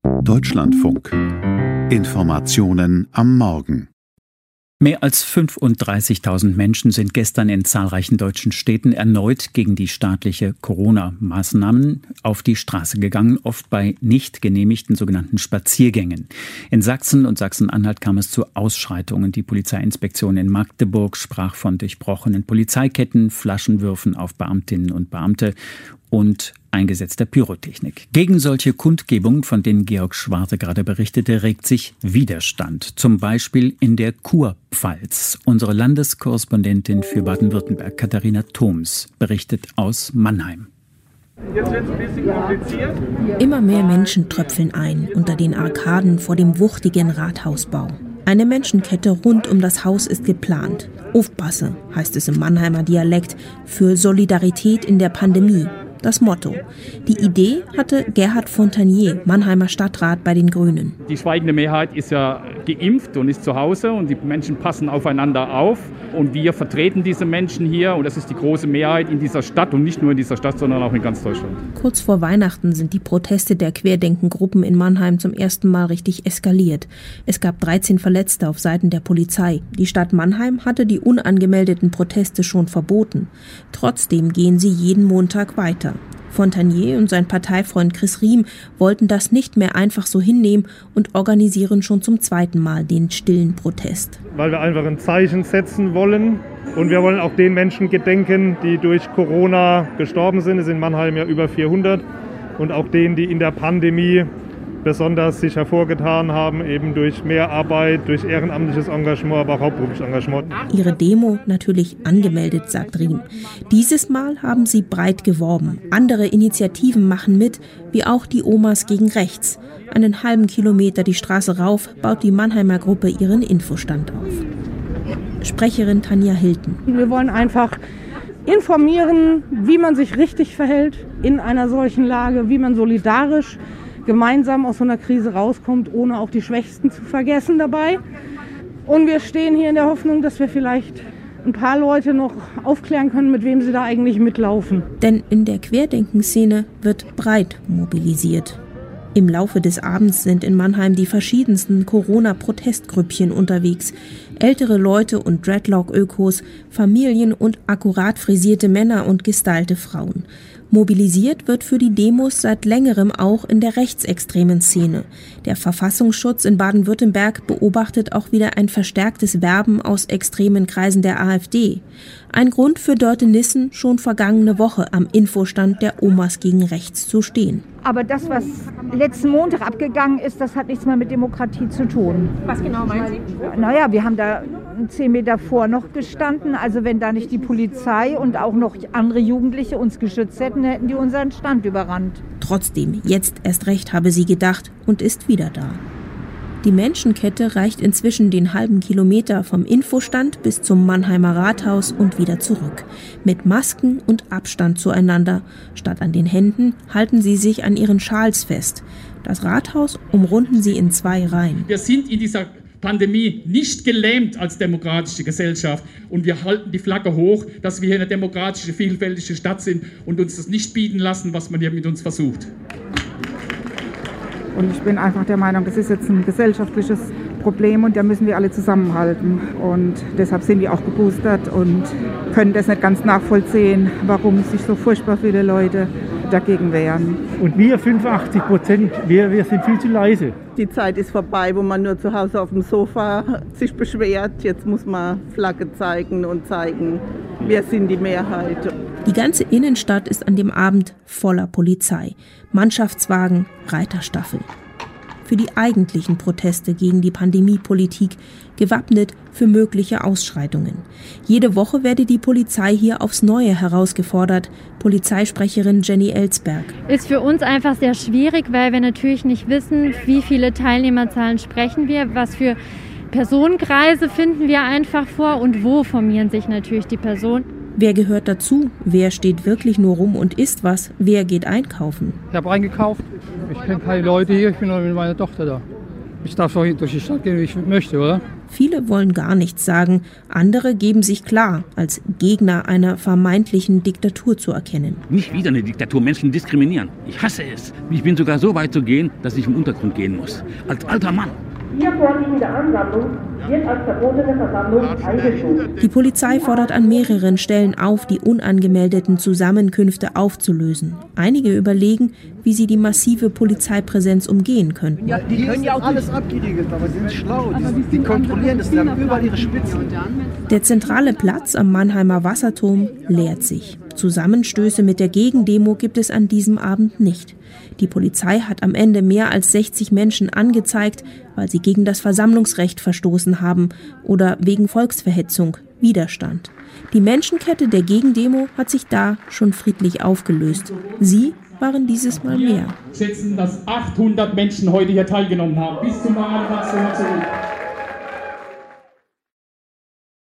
Deutschlandfunk. Informationen am Morgen. Mehr als 35.000 Menschen sind gestern in zahlreichen deutschen Städten erneut gegen die staatliche Corona-Maßnahmen auf die Straße gegangen, oft bei nicht genehmigten sogenannten Spaziergängen. In Sachsen und Sachsen-Anhalt kam es zu Ausschreitungen. Die Polizeiinspektion in Magdeburg sprach von durchbrochenen Polizeiketten, Flaschenwürfen auf Beamtinnen und Beamte und eingesetzter Pyrotechnik. Gegen solche Kundgebungen, von denen Georg Schwarte gerade berichtete, regt sich Widerstand. Zum Beispiel in der Kurpfalz. Unsere Landeskorrespondentin für Baden-Württemberg, Katharina Thoms, berichtet aus Mannheim. Jetzt wird's ein bisschen kompliziert. Immer mehr Menschen tröpfeln ein unter den Arkaden vor dem wuchtigen Rathausbau. Eine Menschenkette rund um das Haus ist geplant. Aufpasse, heißt es im Mannheimer Dialekt, für Solidarität in der Pandemie. Das Motto. Die Idee hatte Gerhard Fontanier, Mannheimer Stadtrat bei den Grünen. Die schweigende Mehrheit ist ja geimpft und ist zu Hause und die Menschen passen aufeinander auf. Und wir vertreten diese Menschen hier und das ist die große Mehrheit in dieser Stadt und nicht nur in dieser Stadt, sondern auch in ganz Deutschland. Kurz vor Weihnachten sind die Proteste der Querdenkengruppen in Mannheim zum ersten Mal richtig eskaliert. Es gab 13 Verletzte auf Seiten der Polizei. Die Stadt Mannheim hatte die unangemeldeten Proteste schon verboten. Trotzdem gehen sie jeden Montag weiter. Fontanier und sein Parteifreund Chris Riem wollten das nicht mehr einfach so hinnehmen und organisieren schon zum zweiten Mal den stillen Protest. Weil wir einfach ein Zeichen setzen wollen und wir wollen auch den Menschen gedenken, die durch Corona gestorben sind. Es sind in Mannheim ja über 400 und auch denen, die in der Pandemie besonders sich hervorgetan haben, eben durch Mehrarbeit, durch ehrenamtliches Engagement, aber auch hauptberufliches Engagement. Ihre Demo natürlich angemeldet, sagt Riem. Dieses Mal haben sie breit geworben. Andere Initiativen machen mit, wie auch die Omas gegen Rechts. Einen halben Kilometer die Straße rauf baut die Mannheimer Gruppe ihren Infostand auf. Sprecherin Tanja Hilton. Wir wollen einfach informieren, wie man sich richtig verhält in einer solchen Lage, wie man solidarisch gemeinsam aus so einer Krise rauskommt, ohne auch die Schwächsten zu vergessen dabei. Und wir stehen hier in der Hoffnung, dass wir vielleicht ein paar Leute noch aufklären können, mit wem sie da eigentlich mitlaufen. Denn in der Querdenkenszene wird breit mobilisiert. Im Laufe des Abends sind in Mannheim die verschiedensten Corona-Protestgrüppchen unterwegs. Ältere Leute und Dreadlock-Ökos, Familien und akkurat frisierte Männer und gestylte Frauen. Mobilisiert wird für die Demos seit längerem auch in der rechtsextremen Szene. Der Verfassungsschutz in Baden-Württemberg beobachtet auch wieder ein verstärktes Werben aus extremen Kreisen der AfD. Ein Grund für Dörte Nissen, schon vergangene Woche am Infostand der Omas gegen Rechts zu stehen. Aber das, was letzten Montag abgegangen ist, das hat nichts mehr mit Demokratie zu tun. Was genau meinen Sie? Naja, wir haben da 10 Meter vor noch gestanden. Also wenn da nicht die Polizei und auch noch andere Jugendliche uns geschützt hätten, hätten die unseren Stand überrannt. Trotzdem, jetzt erst recht, habe sie gedacht und ist wieder da. Die Menschenkette reicht inzwischen den halben Kilometer vom Infostand bis zum Mannheimer Rathaus und wieder zurück. Mit Masken und Abstand zueinander. Statt an den Händen halten sie sich an ihren Schals fest. Das Rathaus umrunden sie in 2 Reihen. Wir sind in dieser Pandemie nicht gelähmt als demokratische Gesellschaft und wir halten die Flagge hoch, dass wir hier eine demokratische, vielfältige Stadt sind und uns das nicht bieten lassen, was man hier mit uns versucht. Und ich bin einfach der Meinung, das ist jetzt ein gesellschaftliches Problem und da müssen wir alle zusammenhalten. Und deshalb sind wir auch geboostert und können das nicht ganz nachvollziehen, warum sich so furchtbar viele Leute dagegen wehren. Und wir 85%, wir sind viel zu leise. Die Zeit ist vorbei, wo man nur zu Hause auf dem Sofa sich beschwert. Jetzt muss man Flagge zeigen und zeigen, wir sind die Mehrheit. Die ganze Innenstadt ist an dem Abend voller Polizei. Mannschaftswagen, Reiterstaffel. Für die eigentlichen Proteste gegen die Pandemiepolitik, gewappnet für mögliche Ausschreitungen. Jede Woche werde die Polizei hier aufs Neue herausgefordert. Polizeisprecherin Jenny Ellsberg. Ist für uns einfach sehr schwierig, weil wir natürlich nicht wissen, wie viele Teilnehmerzahlen sprechen wir, was für Personenkreise finden wir einfach vor und wo formieren sich natürlich die Personen. Wer gehört dazu? Wer steht wirklich nur rum und isst was? Wer geht einkaufen? Ich habe eingekauft. Ich kenne keine Leute hier, ich bin nur mit meiner Tochter da. Ich darf doch durch die Stadt gehen, wie ich möchte, oder? Viele wollen gar nichts sagen, andere geben sich klar als Gegner einer vermeintlichen Diktatur zu erkennen. Nicht wieder eine Diktatur, Menschen diskriminieren. Ich hasse es. Ich bin sogar so weit zu gehen, dass ich im Untergrund gehen muss. Als alter Mann. Ihr vorliegende Ansammlung wird als verbotene Versammlung eingestuft. Die Polizei fordert an mehreren Stellen auf, die unangemeldeten Zusammenkünfte aufzulösen. Einige überlegen, wie sie die massive Polizeipräsenz umgehen könnten. Ja, die können ja auch alles abgeriegelt, aber sie sind schlau. Die kontrollieren das, die haben überall ihre Spitzen. Der zentrale Platz am Mannheimer Wasserturm leert sich. Zusammenstöße mit der Gegendemo gibt es an diesem Abend nicht. Die Polizei hat am Ende mehr als 60 Menschen angezeigt, weil sie gegen das Versammlungsrecht verstoßen haben oder wegen Volksverhetzung, Widerstand. Die Menschenkette der Gegendemo hat sich da schon friedlich aufgelöst. Sie waren dieses Mal mehr. Wir schätzen, dass 800 Menschen heute hier teilgenommen haben, bis zum Marathon zurück.